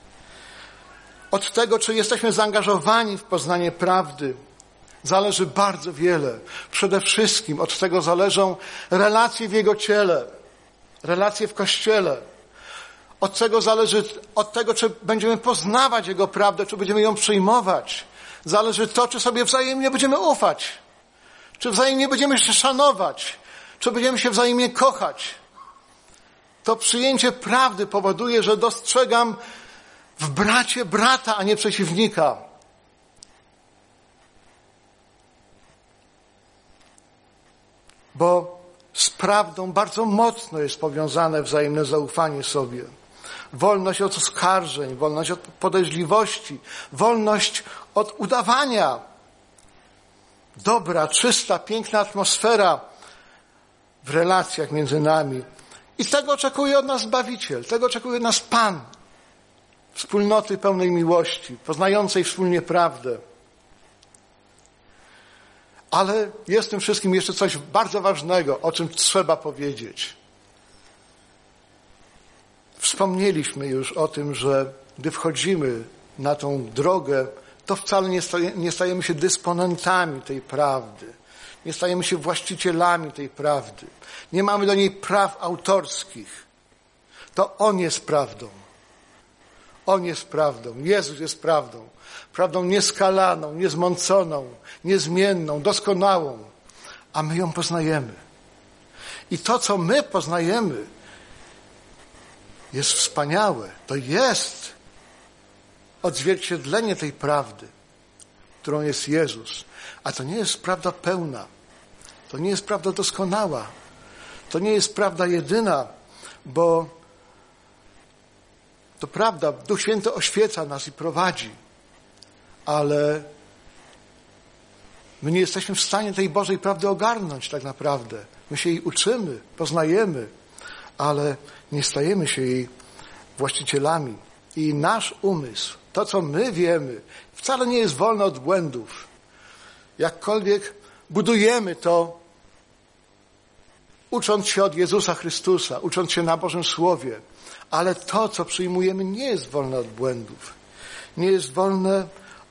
Od tego, czy jesteśmy zaangażowani w poznanie prawdy, zależy bardzo wiele. Przede wszystkim od tego zależą relacje w Jego ciele, relacje w Kościele. Od tego zależy, od tego, czy będziemy poznawać Jego prawdę, czy będziemy ją przyjmować. Zależy to, czy sobie wzajemnie będziemy ufać, czy wzajemnie będziemy się szanować, czy będziemy się wzajemnie kochać. To przyjęcie prawdy powoduje, że dostrzegam w bracie brata, a nie przeciwnika. Bo Z prawdą bardzo mocno jest powiązane wzajemne zaufanie sobie. Wolność od oskarżeń, wolność od podejrzliwości, wolność od udawania. Dobra, czysta, piękna atmosfera w relacjach między nami. I tego oczekuje od nas Zbawiciel, tego oczekuje od nas Pan. Wspólnoty pełnej miłości, poznającej wspólnie prawdę. Ale jest w tym wszystkim jeszcze coś bardzo ważnego, o czym trzeba powiedzieć. Wspomnieliśmy już o tym, że gdy wchodzimy na tą drogę, to wcale nie stajemy się dysponentami tej prawdy. Nie stajemy się właścicielami tej prawdy. Nie mamy do niej praw autorskich. To On jest prawdą. On jest prawdą. Jezus jest prawdą. Prawdą nieskalaną, niezmąconą, niezmienną, doskonałą. A my ją poznajemy. I to, co my poznajemy, jest wspaniałe. To jest odzwierciedlenie tej prawdy, którą jest Jezus. A to nie jest prawda pełna. To nie jest prawda doskonała. To nie jest prawda jedyna, bo to prawda, Duch Święty oświeca nas i prowadzi. Ale my nie jesteśmy w stanie tej Bożej prawdy ogarnąć tak naprawdę. My się jej uczymy, poznajemy, ale nie stajemy się jej właścicielami. I nasz umysł, to co my wiemy, wcale nie jest wolny od błędów. Jakkolwiek budujemy to, ucząc się od Jezusa Chrystusa, ucząc się na Bożym Słowie, ale to, co przyjmujemy, nie jest wolne od błędów. Nie jest wolne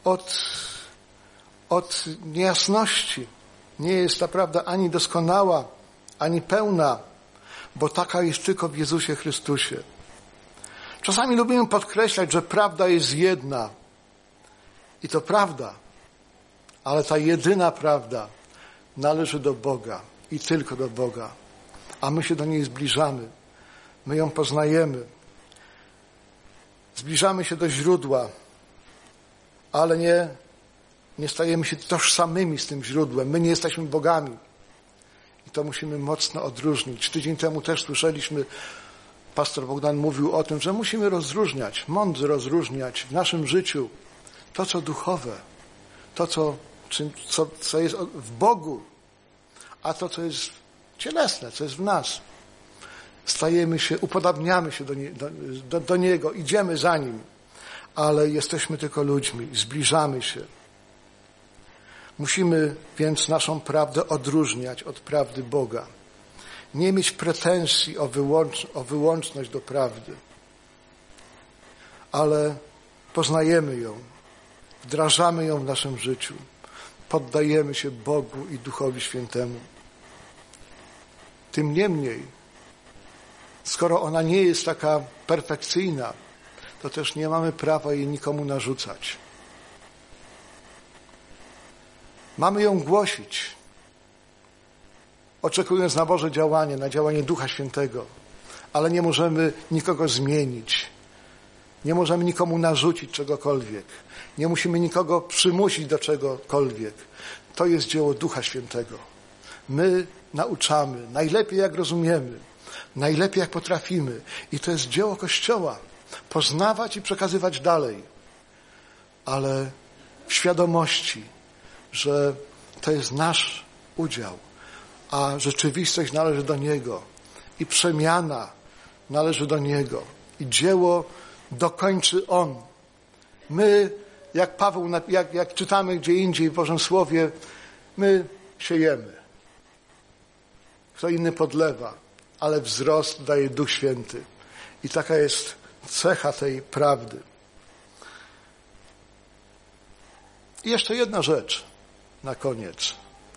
od niejasności. Nie jest ta prawda ani doskonała, ani pełna, bo taka jest tylko w Jezusie Chrystusie. Czasami lubimy podkreślać, że prawda jest jedna. I to prawda, ale ta jedyna prawda należy do Boga i tylko do Boga. A my się do niej zbliżamy. My ją poznajemy. Zbliżamy się do źródła, ale nie stajemy się tożsamymi z tym źródłem. My nie jesteśmy bogami. I to musimy mocno odróżnić. Tydzień temu też słyszeliśmy, pastor Bogdan mówił o tym, że musimy rozróżniać, mądrze rozróżniać w naszym życiu to, co duchowe, to, co jest w Bogu, a to, co jest cielesne, co jest w nas. Stajemy się, upodabniamy się do Niego, idziemy za Nim, ale jesteśmy tylko ludźmi, zbliżamy się. Musimy więc naszą prawdę odróżniać od prawdy Boga. Nie mieć pretensji o wyłączność do prawdy, ale poznajemy ją, wdrażamy ją w naszym życiu, poddajemy się Bogu i Duchowi Świętemu. Tym niemniej, skoro ona nie jest taka perfekcyjna, to też nie mamy prawa jej nikomu narzucać. Mamy ją głosić, oczekując na Boże działanie, na działanie Ducha Świętego, ale nie możemy nikogo zmienić. Nie możemy nikomu narzucić czegokolwiek. Nie musimy nikogo przymusić do czegokolwiek. To jest dzieło Ducha Świętego. My nauczamy, najlepiej jak rozumiemy, najlepiej jak potrafimy. I to jest dzieło Kościoła. Poznawać i przekazywać dalej. Ale w świadomości, że to jest nasz udział, a rzeczywistość należy do Niego i przemiana należy do Niego i dzieło dokończy On. My, jak Paweł, jak czytamy gdzie indziej w Bożym Słowie, my siejemy. Kto inny podlewa, ale wzrost daje Duch Święty. I taka jest cecha tej prawdy. I jeszcze jedna rzecz na koniec.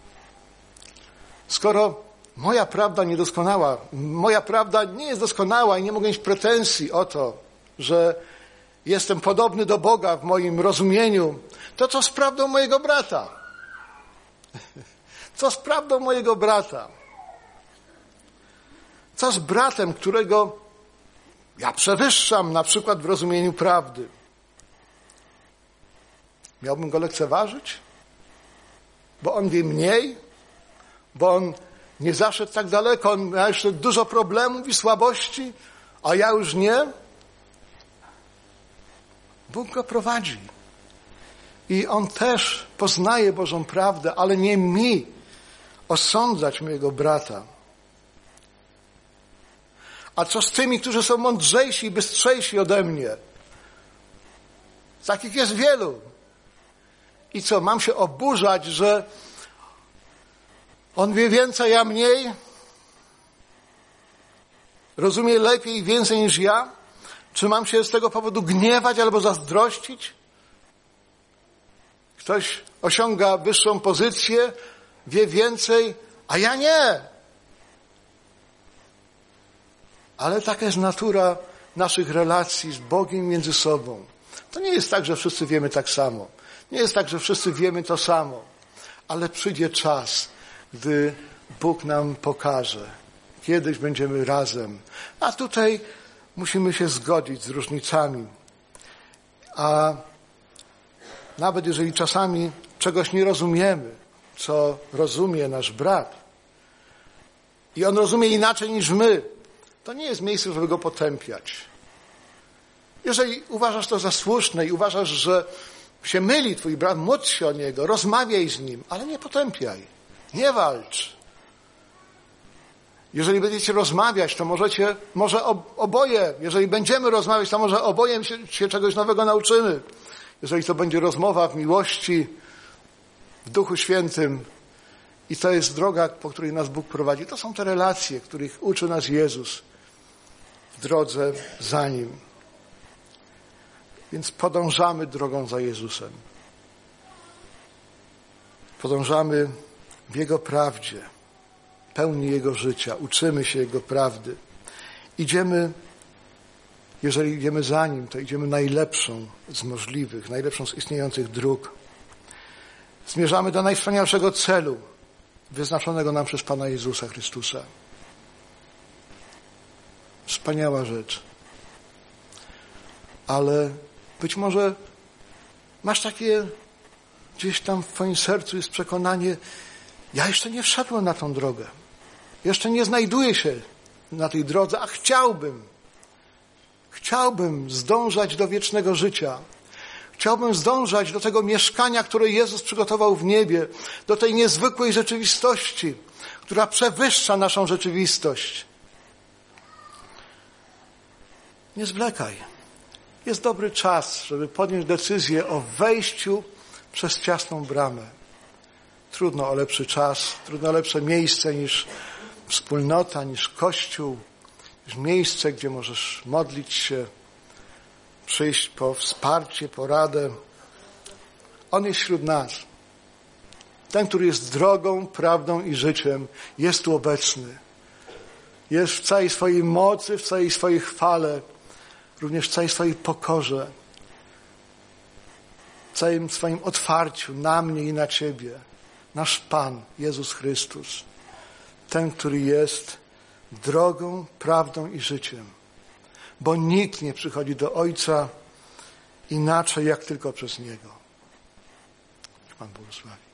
Skoro moja prawda niedoskonała, moja prawda nie jest doskonała i nie mogę mieć pretensji o to, że jestem podobny do Boga w moim rozumieniu, to co z prawdą mojego brata? Co z prawdą mojego brata? Co z bratem, którego ja przewyższam na przykład w rozumieniu prawdy? Miałbym go lekceważyć? Bo on wie mniej? Bo on Nie zaszedł tak daleko, on ma jeszcze dużo problemów i słabości, a ja już nie. Bóg go prowadzi. I on też poznaje Bożą prawdę, ale nie mi osądzać mojego brata. A co z tymi, którzy są mądrzejsi i bystrzejsi ode mnie? Takich jest wielu. I co, mam się oburzać, że on wie więcej, ja mniej? Rozumie lepiej i więcej niż ja? Czy mam się z tego powodu gniewać albo zazdrościć? Ktoś osiąga wyższą pozycję, wie więcej, a ja nie. Ale taka jest natura naszych relacji z Bogiem między sobą. To nie jest tak, że wszyscy wiemy tak samo. Nie jest tak, że wszyscy wiemy to samo. Ale przyjdzie czas, gdy Bóg nam pokaże. Kiedyś będziemy razem. A tutaj musimy się zgodzić z różnicami. A nawet jeżeli czasami czegoś nie rozumiemy, co rozumie nasz brat, i on rozumie inaczej niż my, to nie jest miejsce, żeby go potępiać. Jeżeli uważasz to za słuszne i uważasz, że się myli twój brat, módl się o niego, rozmawiaj z nim, ale nie potępiaj, nie walcz. Jeżeli będziecie rozmawiać, to może oboje, jeżeli będziemy rozmawiać, to może oboje się czegoś nowego nauczymy. Jeżeli to będzie rozmowa w miłości, w Duchu Świętym i to jest droga, po której nas Bóg prowadzi. To są te relacje, których uczy nas Jezus w drodze za Nim. Więc podążamy drogą za Jezusem. Podążamy w Jego prawdzie, pełni Jego życia, uczymy się Jego prawdy. Jeżeli idziemy za Nim, to idziemy najlepszą z możliwych, najlepszą z istniejących dróg. Zmierzamy do najwspanialszego celu wyznaczonego nam przez Pana Jezusa Chrystusa. Wspaniała rzecz. Ale być może masz takie gdzieś tam w twoim sercu jest przekonanie, ja jeszcze nie wszedłem na tą drogę. Jeszcze nie znajduję się na tej drodze, a chciałbym zdążać do wiecznego życia. Chciałbym zdążać do tego mieszkania, które Jezus przygotował w niebie, do tej niezwykłej rzeczywistości, która przewyższa naszą rzeczywistość. Nie zwlekaj. Jest dobry czas, żeby podjąć decyzję o wejściu przez ciasną bramę. Trudno o lepszy czas, trudno o lepsze miejsce niż wspólnota, niż Kościół, niż miejsce, gdzie możesz modlić się, przyjść po wsparcie, poradę. On jest wśród nas. Ten, który jest drogą, prawdą i życiem, jest tu obecny. Jest w całej swojej mocy, w całej swojej chwale, również w całej swojej pokorze, w całym swoim otwarciu na mnie i na Ciebie. Nasz Pan, Jezus Chrystus. Ten, który jest drogą, prawdą i życiem. Bo nikt nie przychodzi do Ojca inaczej, jak tylko przez Niego. Niech Pan błogosławi.